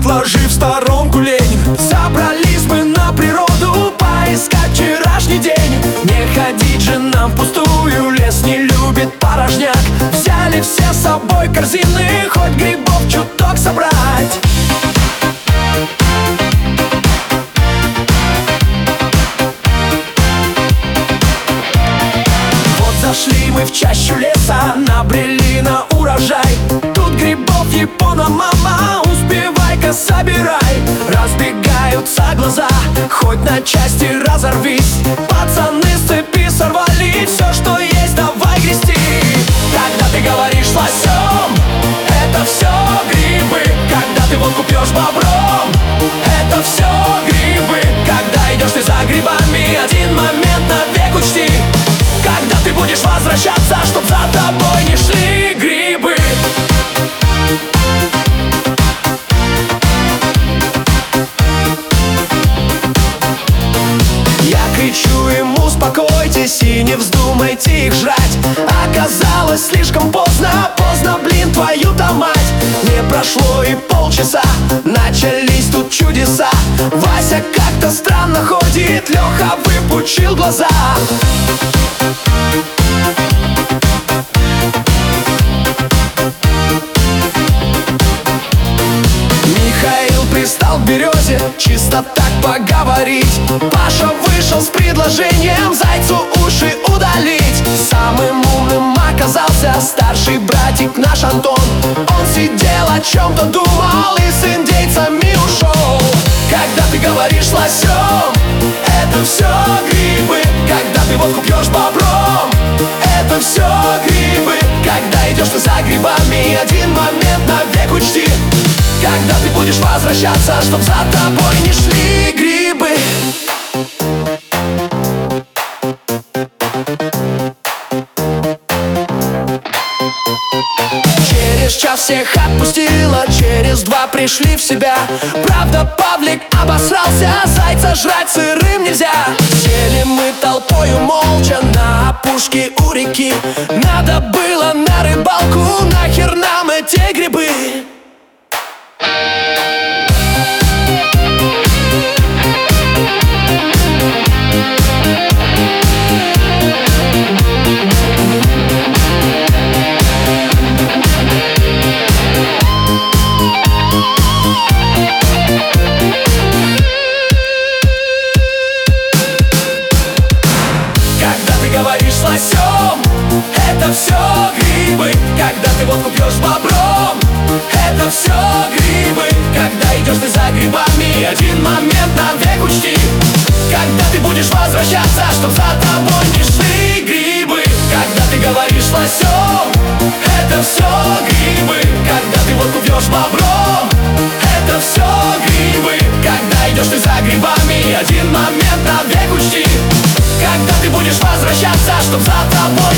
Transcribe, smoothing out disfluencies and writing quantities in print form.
отложив в сторонку лень. Собрались мы на природу поискать вчерашний день. Не ходить же нам впустую, лес не любит порожняк. Взяли все с собой корзины, хоть грибов чуток собрать. Вот зашли мы в чащу леса, набрели на урожай. Тут грибов Япона мама, успевай-ка собирай. Разбегаются глаза, хоть на части разорвись. Пацаны с цепи сорвали все, что есть, давай грести. Когда ты говоришь с лосем, это все грибы. Когда ты водку пьешь бобром, это все грибы. Когда идешь ты за грибами, один момент навек учти. Когда ты будешь возвращаться, чтоб за тобой не шли грибы. Я кричу им: успокойтесь и не вздумайте их жрать. Оказалось слишком поздно, поздно, блин, твою-то мать. Не прошло и полчаса, начались тут чудеса. Вася как-то странно ходит, Леха выпучил глаза. Михаил пристал к березе, чисто так поговорить. Паша вышел с предложением зайцу уши удалить. Самым умным оказался старший братик наш Антон. Он сидел, о чем-то думал и с индейцами ушел. Когда ты говоришь с лосем, это все грибы. Когда ты водку пьешь бобром, это все грибы. Когда идешь ты за грибами, один момент навек учти. Когда ты будешь возвращаться, чтоб за тобой не шли грибы. Через час всех отпустила, через 2 пришли в себя. Правда, Павлик обосрался, зайца жрать сырым нельзя. Сели мы толпою молча на опушке у реки. Надо было на рыбалку, нахер нам эти грибы. Когда ты говоришь с лосем, это все грибы. Когда ты водку пьешь бобром, это все грибы. Когда идешь ты за грибами, один момент навек учти. Когда ты будешь возвращаться, чтоб за тобой не шли грибы. Когда ты говоришь с лосем, это все грибы. Когда ты водку пьешь бобром, это все грибы. Когда идешь ты за грибами, один момент навек учти. Когда ты будешь возвращаться, чтоб за тобой